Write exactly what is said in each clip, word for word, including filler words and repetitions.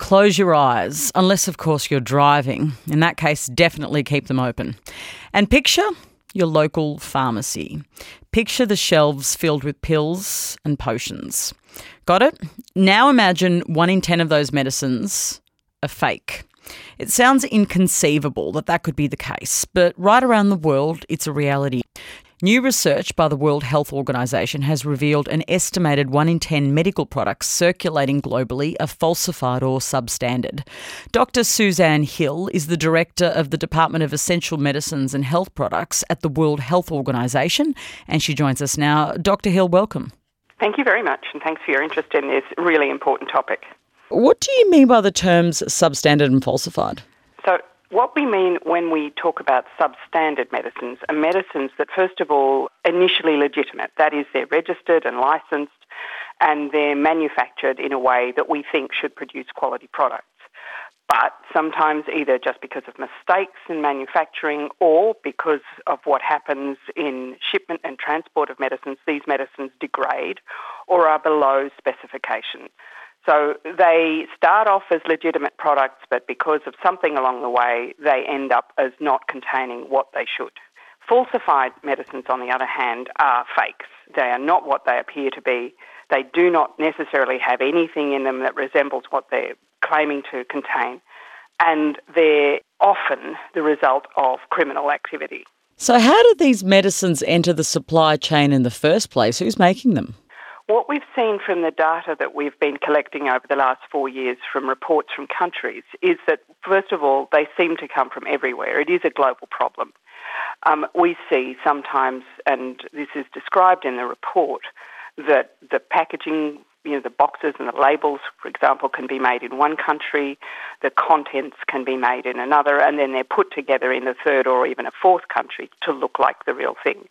close your eyes, unless, of course, you're driving. In that case, definitely keep them open. And picture your local pharmacy. Picture the shelves filled with pills and potions. Got it? Now imagine one in ten of those medicines are fake. It sounds inconceivable that that could be the case, but right around the world, it's a reality. New research by the World Health Organization has revealed an estimated one in ten medical products circulating globally are falsified or substandard. Doctor Suzanne Hill is the Director of the Department of Essential Medicines and Health Products at the World Health Organization, and she joins us now. Doctor Hill, welcome. Thank you very much, and thanks for your interest in this really important topic. What do you mean by the terms substandard and falsified? So what we mean when we talk about substandard medicines are medicines that, first of all, initially legitimate. That is, they're registered and licensed and they're manufactured in a way that we think should produce quality products. But sometimes either just because of mistakes in manufacturing or because of what happens in shipment and transport of medicines, these medicines degrade or are below specification. So they start off as legitimate products, but because of something along the way, they end up as not containing what they should. Falsified medicines, on the other hand, are fakes. They are not what they appear to be. They do not necessarily have anything in them that resembles what they're claiming to contain, and they're often the result of criminal activity. So how did these medicines enter the supply chain in the first place? Who's making them? What we've seen from the data that we've been collecting over the last four years from reports from countries is that, first of all, they seem to come from everywhere. It is a global problem. Um, we see sometimes, and this is described in the report, that the packaging, you know, the boxes and the labels, for example, can be made in one country, the contents can be made in another, and then they're put together in a third or even a fourth country to look like the real thing.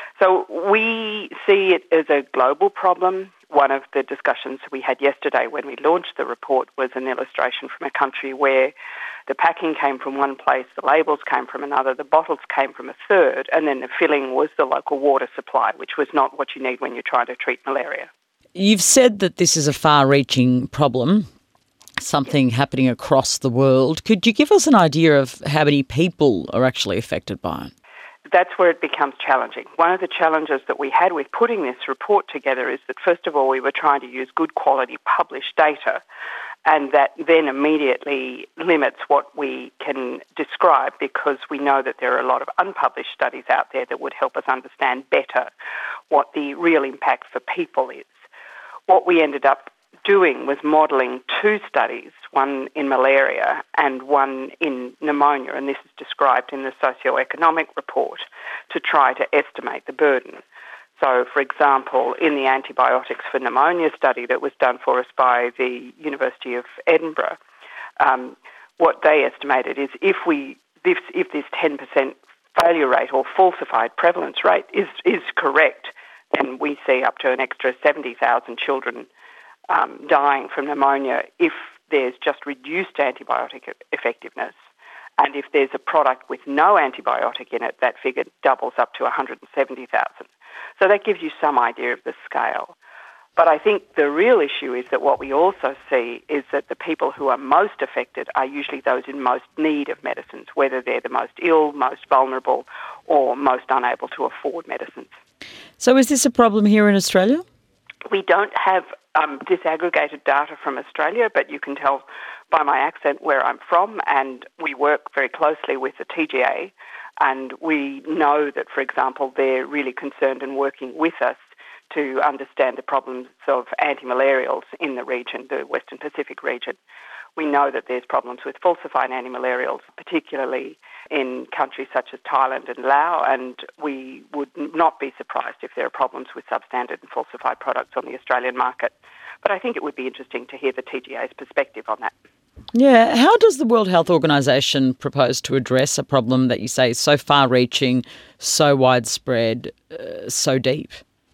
So we see it as a global problem. One of the discussions we had yesterday when we launched the report was an illustration from a country where the packing came from one place, the labels came from another, the bottles came from a third, and then the filling was the local water supply, which was not what you need when you're trying to treat malaria. You've said that this is a far-reaching problem, something happening across the world. Could you give us an idea of how many people are actually affected by it? That's where it becomes challenging. One of the challenges that we had with putting this report together is that, first of all, we were trying to use good quality published data, and that then immediately limits what we can describe because we know that there are a lot of unpublished studies out there that would help us understand better what the real impact for people is. What we ended up doing was modelling two studies, one in malaria and one in pneumonia, and this is described in the socioeconomic report, to try to estimate the burden. So, for example, in the antibiotics for pneumonia study that was done for us by the University of Edinburgh, um, what they estimated is if we if, if this ten percent failure rate or falsified prevalence rate is, is correct, then we see up to an extra seventy thousand children Um, dying from pneumonia if there's just reduced antibiotic effectiveness. And if there's a product with no antibiotic in it, that figure doubles up to one hundred seventy thousand. So that gives you some idea of the scale. But I think the real issue is that what we also see is that the people who are most affected are usually those in most need of medicines, whether they're the most ill, most vulnerable, or most unable to afford medicines. So is this a problem here in Australia? We don't have um, disaggregated data from Australia, but you can tell by my accent where I'm from, and we work very closely with the T G A, and we know that, for example, they're really concerned and working with us to understand the problems of antimalarials in the region, the Western Pacific region. We know that there's problems with falsified antimalarials, particularly in countries such as Thailand and Laos, and we would not be surprised if there are problems with substandard and falsified products on the Australian market. But I think it would be interesting to hear the T G A's perspective on that. Yeah, how does the World Health Organization propose to address a problem that you say is so far-reaching, so widespread, uh, so deep?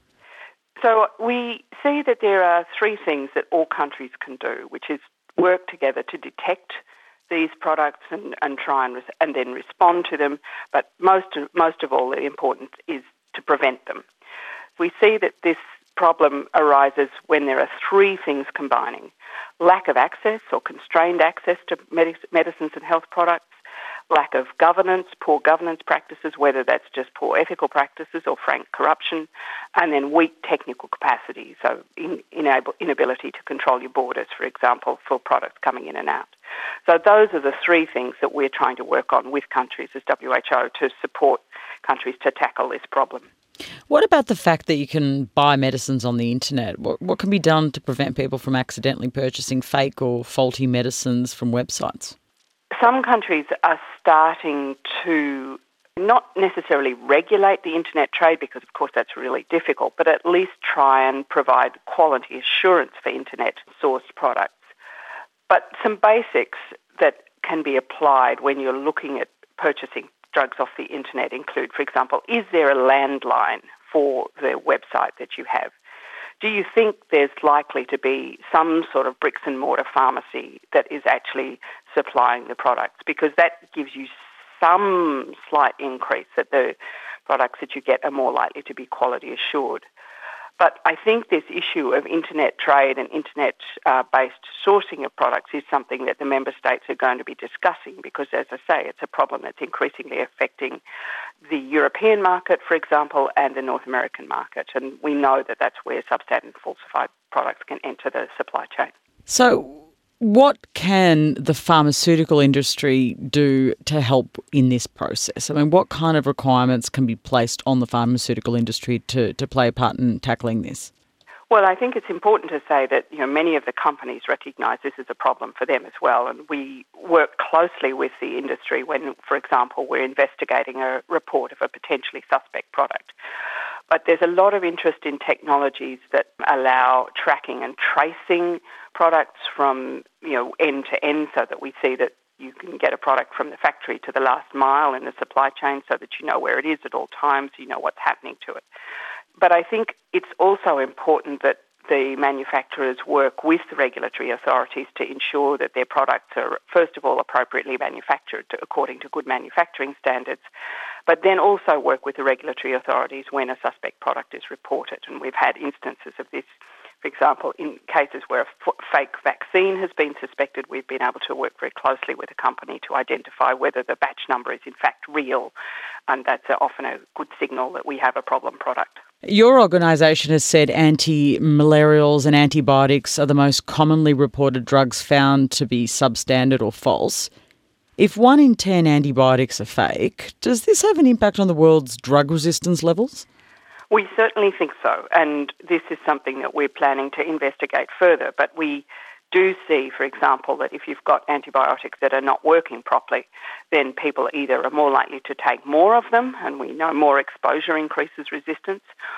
So we see that there are three things that all countries can do, which is work together to detect these products and, and try and, res- and then respond to them. But most, most of all, the important is to prevent them. We see that this problem arises when there are three things combining: lack of access or constrained access to medic- medicines and health products, lack of governance, poor governance practices, whether that's just poor ethical practices or frank corruption, and then weak technical capacity, so in, inable, inability to control your borders, for example, for products coming in and out. So those are the three things that we're trying to work on with countries as W H O to support countries to tackle this problem. What about the fact that you can buy medicines on the internet? What, what can be done to prevent people from accidentally purchasing fake or faulty medicines from websites? Some countries are starting to not necessarily regulate the internet trade, because of course that's really difficult, but at least try and provide quality assurance for internet sourced products. But some basics that can be applied when you're looking at purchasing drugs off the internet include, for example, is there a landline for the website that you have? Do you think there's likely to be some sort of bricks and mortar pharmacy that is actually supplying the products? Because that gives you some slight increase that the products that you get are more likely to be quality assured. But I think this issue of internet trade and internet-based uh, sourcing of products is something that the member states are going to be discussing, because, as I say, it's a problem that's increasingly affecting the European market, for example, and the North American market. And we know that that's where substandard falsified products can enter the supply chain. So what can the pharmaceutical industry do to help in this process? I mean, what kind of requirements can be placed on the pharmaceutical industry to, to play a part in tackling this? Well, I think it's important to say that, you know, many of the companies recognise this is a problem for them as well, and we work closely with the industry when, for example, we're investigating a report of a potentially suspect product. But there's a lot of interest in technologies that allow tracking and tracing products from, you know, end to end, so that we see that you can get a product from the factory to the last mile in the supply chain, so that you know where it is at all times, you know what's happening to it. But I think it's also important that the manufacturers work with the regulatory authorities to ensure that their products are, first of all, appropriately manufactured according to good manufacturing standards, but then also work with the regulatory authorities when a suspect product is reported. And we've had instances of this. For example, in cases where a f- fake vaccine has been suspected, we've been able to work very closely with a company to identify whether the batch number is in fact real, and that's often a good signal that we have a problem product. Your organisation has said anti-malarials and antibiotics are the most commonly reported drugs found to be substandard or false. If one in ten antibiotics are fake, does this have an impact on the world's drug resistance levels? We certainly think so, and this is something that we're planning to investigate further. But we do see, for example, that if you've got antibiotics that are not working properly, then people either are more likely to take more of them, and we know more exposure increases resistance,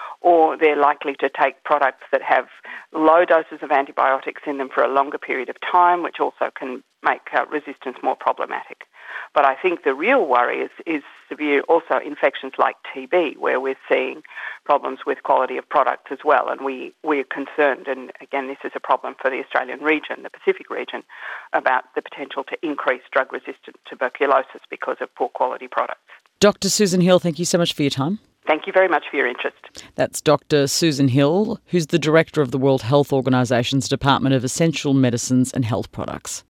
or they're likely to take products that have low doses of antibiotics in them for a longer period of time, which also can make uh, resistance more problematic. But I think the real worry is, is severe also infections like T B, where we're seeing problems with quality of products as well. And we, we're concerned, and again, this is a problem for the Australian region, the Pacific region, about the potential to increase drug-resistant tuberculosis because of poor quality products. Doctor Susan Hill, thank you so much for your time. Thank you very much for your interest. That's Doctor Susan Hill, who's the Director of the World Health Organisation's Department of Essential Medicines and Health Products.